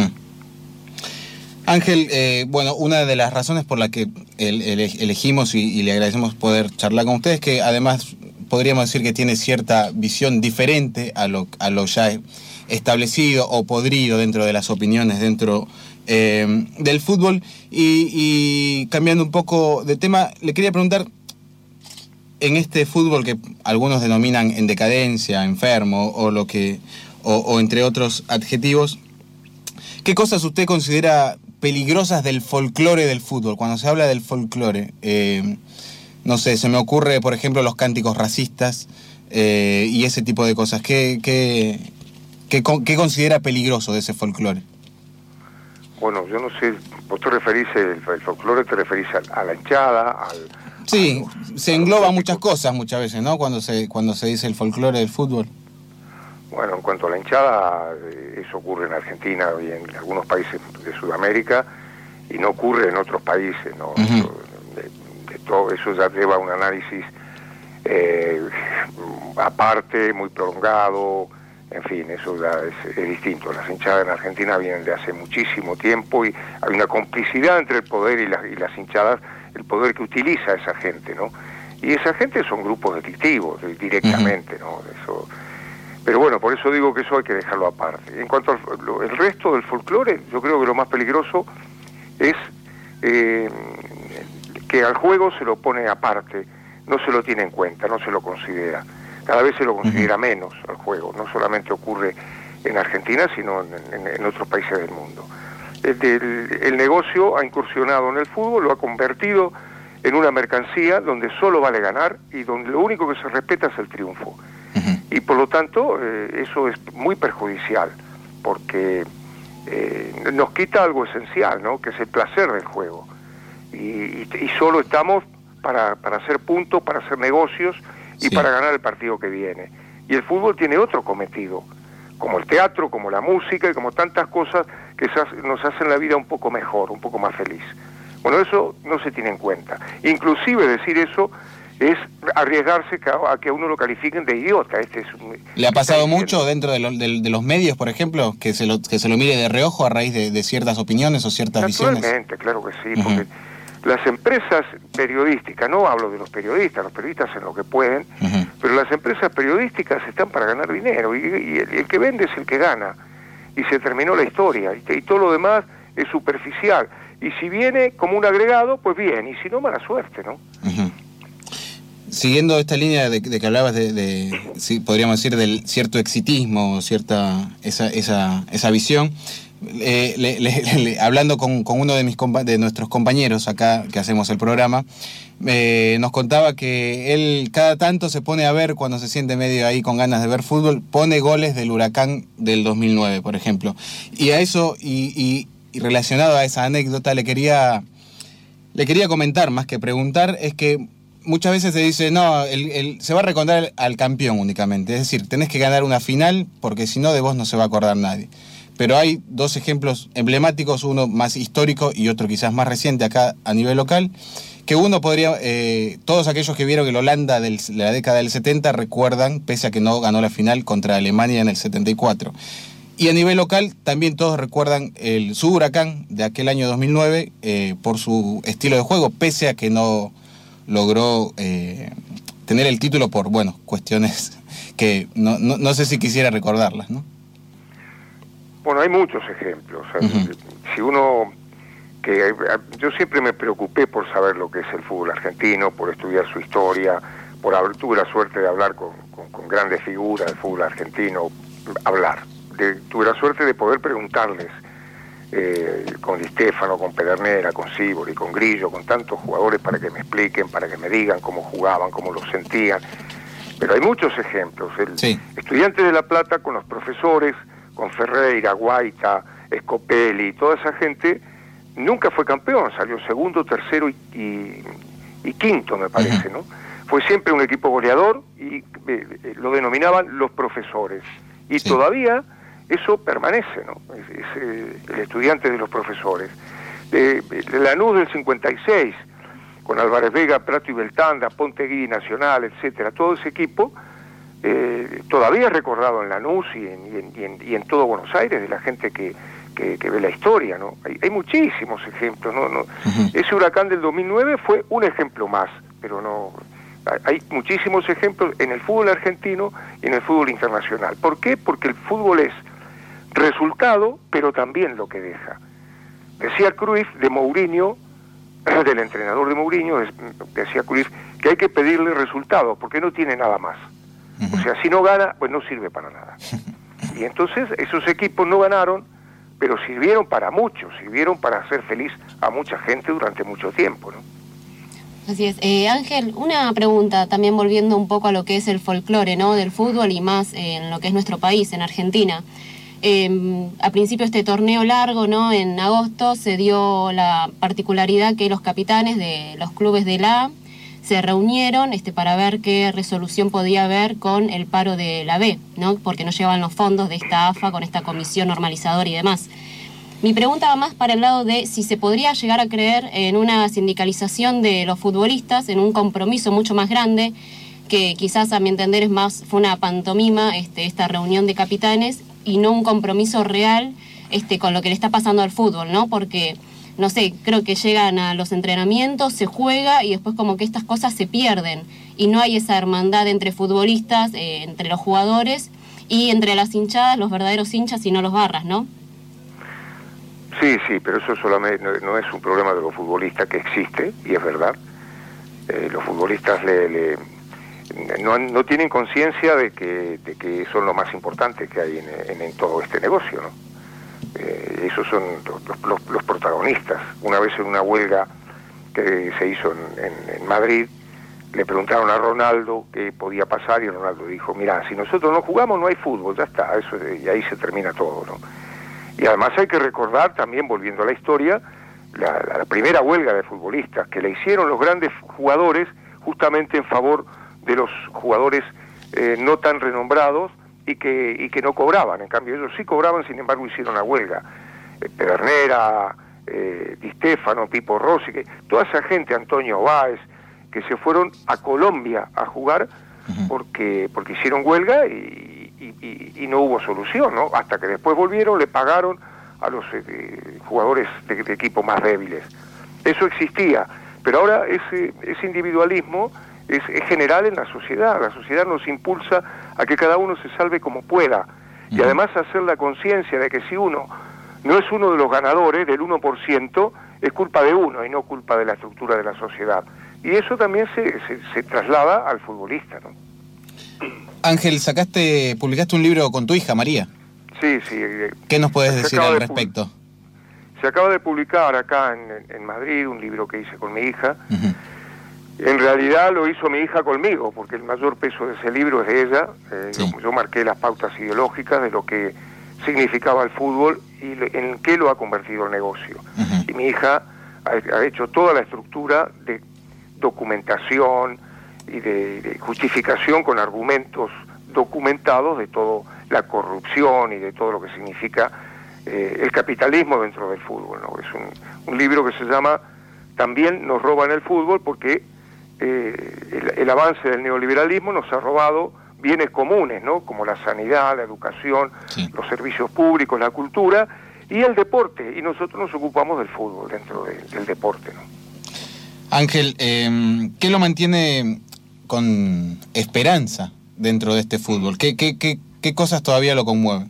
Ángel, bueno, una de las razones por la que elegimos y le agradecemos poder charlar con ustedes, que además podríamos decir que tiene cierta visión diferente a lo ya establecido o podrido dentro de las opiniones dentro del fútbol. Y cambiando un poco de tema, le quería preguntar, en este fútbol que algunos denominan en decadencia, enfermo o entre otros adjetivos, ¿qué cosas usted considera peligrosas del folclore del fútbol? Cuando se habla del folclore, no sé, se me ocurre, por ejemplo, los cánticos racistas y ese tipo de cosas. ¿Qué considera peligroso de ese folclore? Bueno, yo no sé, vos te referís, el folclore te referís a la hinchada, Sí, se engloba muchas cosas muchas veces, ¿no? Cuando se dice el folclore del fútbol. Bueno, en cuanto a la hinchada, eso ocurre en Argentina y en algunos países de Sudamérica, y no ocurre en otros países, ¿no? Todo eso ya lleva un análisis aparte, muy prolongado, en fin, eso ya es distinto. Las hinchadas en Argentina vienen de hace muchísimo tiempo y hay una complicidad entre el poder y las hinchadas, el poder que utiliza esa gente, ¿no? Y esa gente son grupos delictivos directamente, ¿no? Eso. Pero bueno, por eso digo que eso hay que dejarlo aparte. En cuanto al resto del folclore, yo creo que lo más peligroso es que al juego se lo pone aparte, no se lo tiene en cuenta, no se lo considera. Cada vez se lo considera menos al juego. No solamente ocurre en Argentina, sino en otros países del mundo. El negocio ha incursionado en el fútbol, lo ha convertido en una mercancía donde solo vale ganar y donde lo único que se respeta es el triunfo. Y por lo tanto, eso es muy perjudicial, porque nos quita algo esencial, ¿no? Que es el placer del juego. Y solo estamos para hacer puntos, para hacer negocios y para ganar el partido que viene. Y el fútbol tiene otro cometido, como el teatro, como la música y como tantas cosas que nos hacen la vida un poco mejor, un poco más feliz. Bueno, eso no se tiene en cuenta. Inclusive decir eso es arriesgarse a que a uno lo califiquen de idiota. ¿Le ha pasado mucho dentro de los medios, por ejemplo, que se lo mire de reojo a raíz de ciertas opiniones o ciertas visiones? Naturalmente, claro que sí, porque las empresas periodísticas, no hablo de los periodistas hacen lo que pueden, pero las empresas periodísticas están para ganar dinero, y el que vende es el que gana, y se terminó la historia, y todo lo demás es superficial, y si viene como un agregado, pues bien, y si no, mala suerte, ¿no? Siguiendo esta línea de que hablabas sí, podríamos decir, del cierto exitismo, esa visión, hablando con uno de nuestros compañeros acá que hacemos el programa, nos contaba que él cada tanto se pone a ver, cuando se siente medio ahí con ganas de ver fútbol, pone goles del Huracán del 2009, por ejemplo. Y a eso, y relacionado a esa anécdota, le quería comentar, más que preguntar, es que muchas veces se dice, no, se va a recordar al campeón únicamente. Es decir, tenés que ganar una final porque si no, de vos no se va a acordar nadie. Pero hay dos ejemplos emblemáticos, uno más histórico y otro quizás más reciente acá a nivel local, que uno podría, todos aquellos que vieron el Holanda de la década del 70 recuerdan, pese a que no ganó la final, contra Alemania en el 74. Y a nivel local también todos recuerdan su Huracán de aquel año 2009 por su estilo de juego, pese a que no logró tener el título por, bueno, cuestiones que no sé si quisiera recordarlas, ¿no? Bueno, hay muchos ejemplos. Si uno... yo siempre me preocupé por saber lo que es el fútbol argentino, por estudiar su historia, tuve la suerte de hablar con grandes figuras del fútbol argentino, tuve la suerte de poder preguntarles con Di Stéfano, con Pedernera, con Sívori, con Grillo, con tantos jugadores para que me expliquen, para que me digan cómo jugaban, cómo lo sentían. Pero hay muchos ejemplos. Estudiantes de La Plata con los profesores, con Ferreira, Guaita, Scopelli, toda esa gente, nunca fue campeón, salió segundo, tercero y quinto, me parece, ¿no? Fue siempre un equipo goleador y lo denominaban los profesores. Y todavía eso permanece, ¿no? Es el estudiante de los profesores. Lanús del 56, con Álvarez Vega, Prato y Beltanda, Pontegui, Nacional, etcétera, todo ese equipo todavía recordado en Lanús y en todo Buenos Aires, de la gente que ve la historia, ¿no? Hay muchísimos ejemplos, ¿no? Ese Huracán del 2009 fue un ejemplo más, pero no... Hay muchísimos ejemplos en el fútbol argentino y en el fútbol internacional. ¿Por qué? Porque el fútbol es resultado, pero también lo que deja. Decía Cruyff de Mourinho, del entrenador de Mourinho, decía Cruyff que hay que pedirle resultados, porque no tiene nada más. O sea, si no gana, pues no sirve para nada. Y entonces esos equipos no ganaron, pero sirvieron para mucho, sirvieron para hacer feliz a mucha gente durante mucho tiempo, ¿no? Así es. Ángel, una pregunta también volviendo un poco a lo que es el folclore, ¿no?, del fútbol y más en lo que es nuestro país, en Argentina. A principio este torneo largo, ¿no?, en agosto se dio la particularidad que los capitanes de los clubes de la A se reunieron para ver qué resolución podía haber con el paro de la B, ¿no?, porque no llegaban los fondos de esta AFA con esta comisión normalizadora y demás. Mi pregunta va más para el lado de si se podría llegar a creer en una sindicalización de los futbolistas, en un compromiso mucho más grande, que quizás a mi entender fue una pantomima esta reunión de capitanes y no un compromiso real con lo que le está pasando al fútbol, ¿no? Porque, no sé, creo que llegan a los entrenamientos, se juega y después como que estas cosas se pierden y no hay esa hermandad entre futbolistas, entre los jugadores y entre las hinchadas, los verdaderos hinchas y no los barras, ¿no? Sí, pero eso solamente no es un problema de los futbolistas, que existe, y es verdad. Los futbolistas no tienen conciencia de que son lo más importante que hay en todo este negocio, ¿no? Esos son los protagonistas. Una vez en una huelga que se hizo en Madrid, le preguntaron a Ronaldo qué podía pasar y Ronaldo dijo, mirá, si nosotros no jugamos no hay fútbol, ya está, y ahí se termina todo, ¿no? Y además hay que recordar también, volviendo a la historia, la primera huelga de futbolistas que le hicieron los grandes jugadores justamente en favor de los jugadores no tan renombrados y que no cobraban. En cambio ellos sí cobraban, sin embargo hicieron la huelga. Pedernera, Di Stefano, Pipo Rossi, toda esa gente, Antonio Báez, que se fueron a Colombia a jugar porque hicieron huelga y no hubo solución, ¿no? Hasta que después volvieron, le pagaron a los jugadores de equipos más débiles. Eso existía, pero ahora ese individualismo es general en la sociedad. La sociedad nos impulsa a que cada uno se salve como pueda, y además hacer la conciencia de que si uno no es uno de los ganadores, del 1%, es culpa de uno y no culpa de la estructura de la sociedad. Y eso también se traslada al futbolista, ¿no? Ángel, publicaste un libro con tu hija, María. Sí. ¿Qué nos puedes decir al respecto? Se acaba de publicar acá en Madrid un libro que hice con mi hija. En realidad lo hizo mi hija conmigo, porque el mayor peso de ese libro es de ella. Yo marqué las pautas ideológicas de lo que significaba el fútbol y en qué lo ha convertido el negocio. Y mi hija ha hecho toda la estructura de documentación y de justificación con argumentos documentados de toda la corrupción y de todo lo que significa el capitalismo dentro del fútbol, ¿no? Es un libro que se llama También nos roban el fútbol, porque el avance del neoliberalismo nos ha robado bienes comunes, ¿no? Como la sanidad, la educación, los servicios públicos, la cultura y el deporte, y nosotros nos ocupamos del fútbol dentro del deporte, ¿no? Ángel, ¿qué lo mantiene con esperanza dentro de este fútbol? ¿Qué cosas todavía lo conmueven?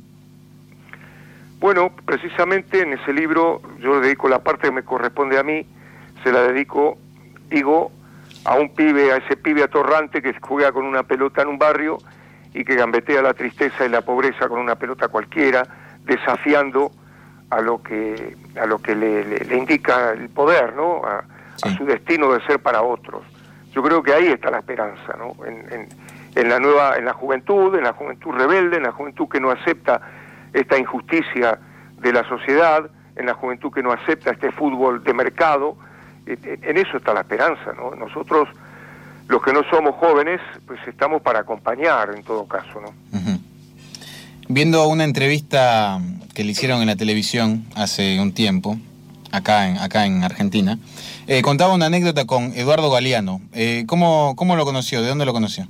Bueno, precisamente en ese libro yo le dedico la parte que me corresponde a mí, se la dedico, a ese pibe atorrante que juega con una pelota en un barrio y que gambetea la tristeza y la pobreza con una pelota cualquiera, desafiando a lo que le indica el poder, ¿no? A su destino de ser para otros. Yo creo que ahí está la esperanza, ¿no? En la juventud rebelde, en la juventud que no acepta esta injusticia de la sociedad, en la juventud que no acepta este fútbol de mercado. En eso está la esperanza, ¿no? Nosotros, los que no somos jóvenes, pues estamos para acompañar en todo caso, ¿no? Viendo una entrevista que le hicieron en la televisión hace un tiempo, acá en Argentina, contaba una anécdota con Eduardo Galeano. ¿Cómo lo conoció? ¿De dónde lo conoció?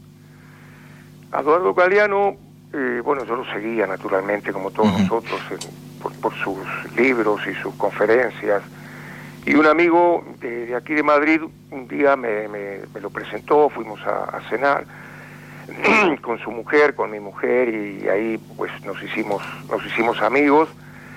Eduardo Galeano, bueno, yo lo seguía naturalmente, como todos nosotros, por sus libros y sus conferencias. Y un amigo de aquí de Madrid un día me lo presentó, fuimos a cenar con su mujer, con mi mujer, y ahí pues nos hicimos amigos.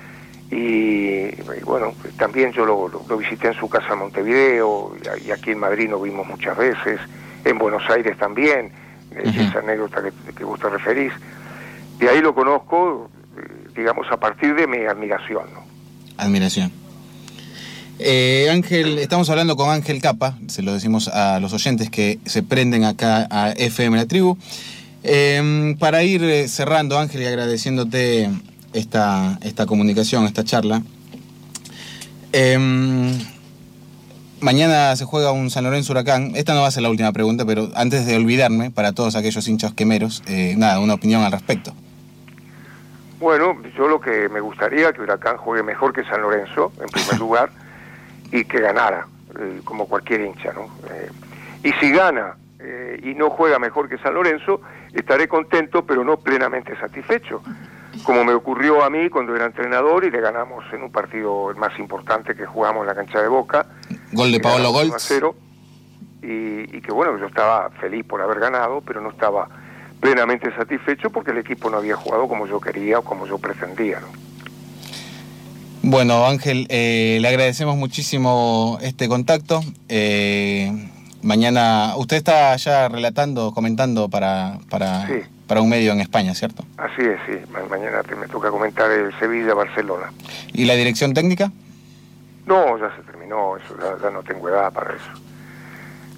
Y bueno, también yo lo visité en su casa en Montevideo, y aquí en Madrid nos vimos muchas veces, en Buenos Aires también, esa anécdota que vos te referís. De ahí lo conozco, digamos, a partir de mi admiración, ¿no? Admiración. Ángel, estamos hablando con Ángel Capa, se lo decimos a los oyentes que se prenden acá a FM La Tribu. Para ir cerrando, Ángel, y agradeciéndote esta comunicación, esta charla. Mañana se juega un San Lorenzo Huracán. Esta no va a ser la última pregunta, pero antes de olvidarme, para todos aquellos hinchas quemeros, una opinión al respecto. Bueno, yo lo que me gustaría que Huracán juegue mejor que San Lorenzo, en primer lugar, y que ganara, como cualquier hincha, ¿no? Y si gana y no juega mejor que San Lorenzo, estaré contento, pero no plenamente satisfecho, como me ocurrió a mí cuando era entrenador y le ganamos en un partido el más importante que jugamos en la cancha de Boca. Gol de Paolo Goltz. Y que bueno, yo estaba feliz por haber ganado, pero no estaba plenamente satisfecho porque el equipo no había jugado como yo quería o como yo pretendía, ¿no? Bueno, Ángel, le agradecemos muchísimo este contacto. Mañana, usted está ya comentando para un medio en España, ¿cierto? Así es, sí. Mañana me toca comentar el Sevilla-Barcelona. ¿Y la dirección técnica? No, ya se terminó, eso ya no tengo edad para eso.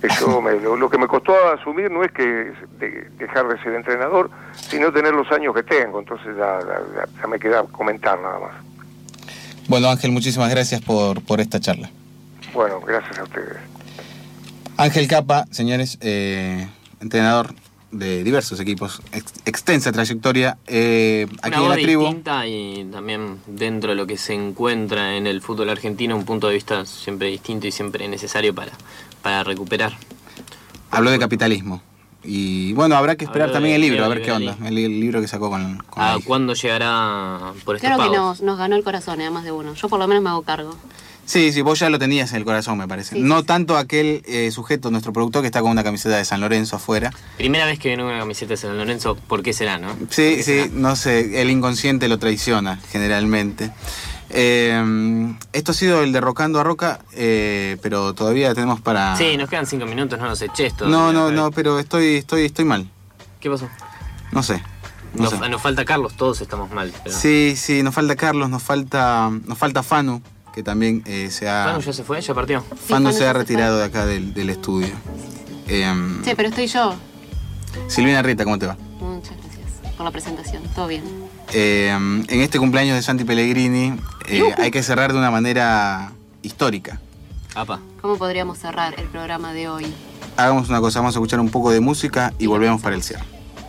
Eso lo que me costó asumir no es que dejar de ser entrenador, sino tener los años que tengo. Entonces ya me queda comentar nada más. Bueno, Ángel, muchísimas gracias por esta charla. Bueno, gracias a ustedes. Ángel Capa, señores, entrenador de diversos equipos, extensa trayectoria aquí en la tribu. Distinta y también dentro de lo que se encuentra en el fútbol argentino, un punto de vista siempre distinto y siempre necesario para recuperar. Habló de capitalismo. Y bueno, habrá que esperar también el libro, a ver qué onda. El libro que sacó con ¿cuándo llegará por estos Claro que pagos? nos ganó el corazón, además de uno. Yo por lo menos me hago cargo. Sí, vos ya lo tenías en el corazón, me parece. Sí, no tanto aquel sujeto, nuestro productor, que está con una camiseta de San Lorenzo afuera. Primera vez que viene una camiseta de San Lorenzo, ¿por qué será, no? Sí, no sé, el inconsciente lo traiciona generalmente. Esto ha sido el de Rocando a Roca, pero todavía tenemos para... Sí, nos quedan 5 minutos, no nos eches todo. No, pero estoy mal. ¿Qué pasó? No sé. Nos falta Carlos, todos estamos mal. Pero... Sí, nos falta Carlos, nos falta Fanu, que también se ha... ¿Fanu ya se fue? ¿Ya partió? Fanu se ha retirado de acá del estudio. Sí, pero estoy yo. Silvina Rita, ¿cómo te va? Muchas gracias por la presentación, todo bien. En este cumpleaños de Santi Pellegrini hay que cerrar de una manera histórica. Apa. ¿Cómo podríamos cerrar el programa de hoy? Hagamos una cosa, vamos a escuchar un poco de música y volvemos para el cierre.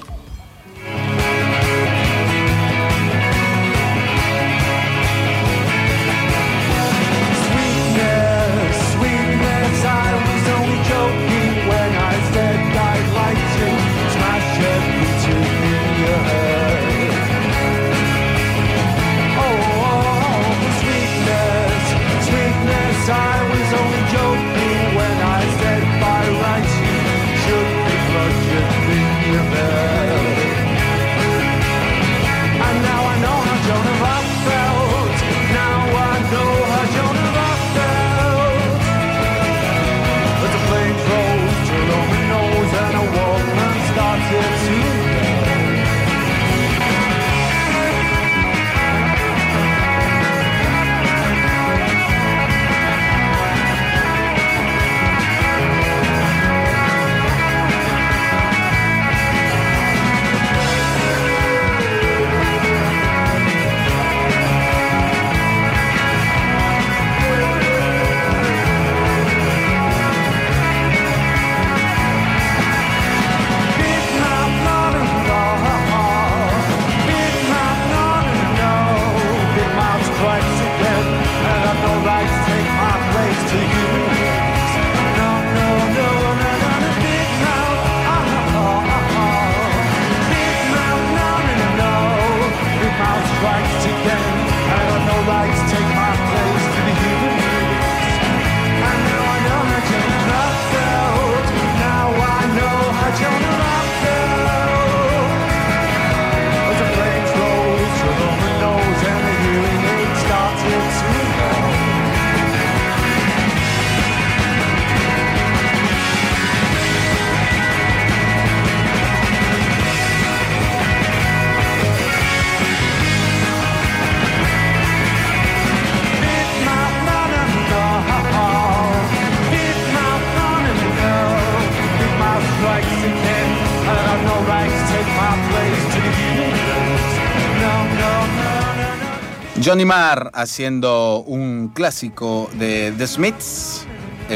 Johnny Marr haciendo un clásico de The Smiths.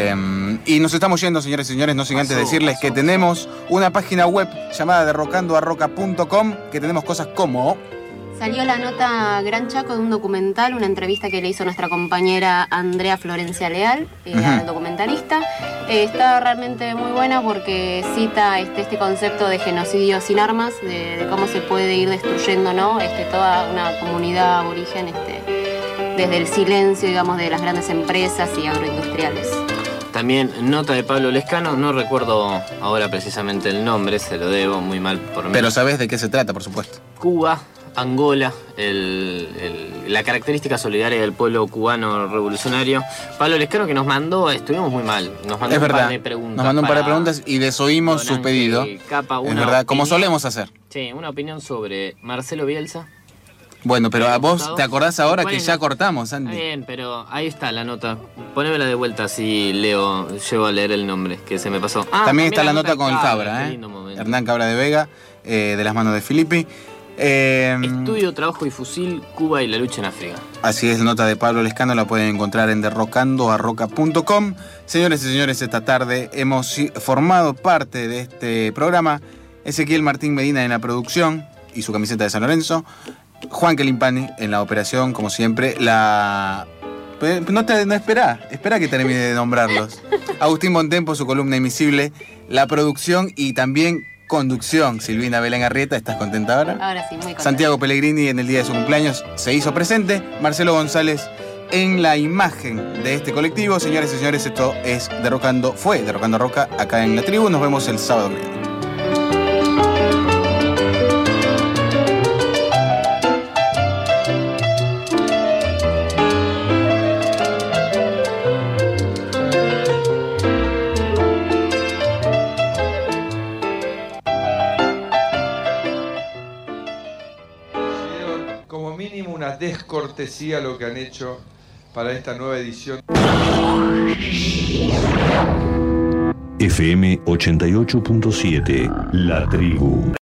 Y nos estamos yendo, señores y señores, no sin antes decirles que tenemos una página web llamada derrocandoarroca.com, que tenemos cosas como... Salió la nota Gran Chaco de un documental, una entrevista que le hizo nuestra compañera Andrea Florencia Leal, al documentalista. Está realmente muy buena porque cita este concepto de genocidio sin armas, de cómo se puede ir destruyendo, ¿no? Toda una comunidad aborigen desde el silencio, digamos, de las grandes empresas y agroindustriales. También nota de Pablo Lescano, no recuerdo ahora precisamente el nombre, se lo debo, muy mal por mí. Pero sabés de qué se trata, por supuesto. Cuba, Angola, la característica solidaria del pueblo cubano revolucionario. Pablo Lescano, que nos mandó, estuvimos muy mal, nos mandó un par de preguntas. Nos mandó un par de preguntas y desoímos su pedido. Capa, es verdad, como solemos hacer. Sí, una opinión sobre Marcelo Bielsa. Bueno, pero a vos te acordás ahora que ya cortamos, Santi. Está bien, pero ahí está la nota. Ponémela de vuelta si llego a leer el nombre, que se me pasó. También está la nota con el Cabra, Hernán Cabra de Vega, de las manos de Filippi. Estudio, trabajo y fusil, Cuba y la lucha en África. Así es, la nota de Pablo Lescano la pueden encontrar en derrocando.com. Señores y señores, esta tarde hemos formado parte de este programa Ezequiel Martín Medina en la producción y su camiseta de San Lorenzo, Juan Kelimpani en la operación, como siempre, No espera que termine de nombrarlos. Agustín Bontempo, su columna Invisible, la producción y también conducción, Silvina Belén Arrieta. ¿Estás contenta ahora? Ahora sí, muy contenta. Santiago Pellegrini en el día de su cumpleaños se hizo presente. Marcelo González en la imagen de este colectivo. Señores y señores, esto es Derrocando Roca acá en La Tribu. Nos vemos el sábado que viene. Una descortesía lo que han hecho para esta nueva edición. FM 88.7 La Tribu.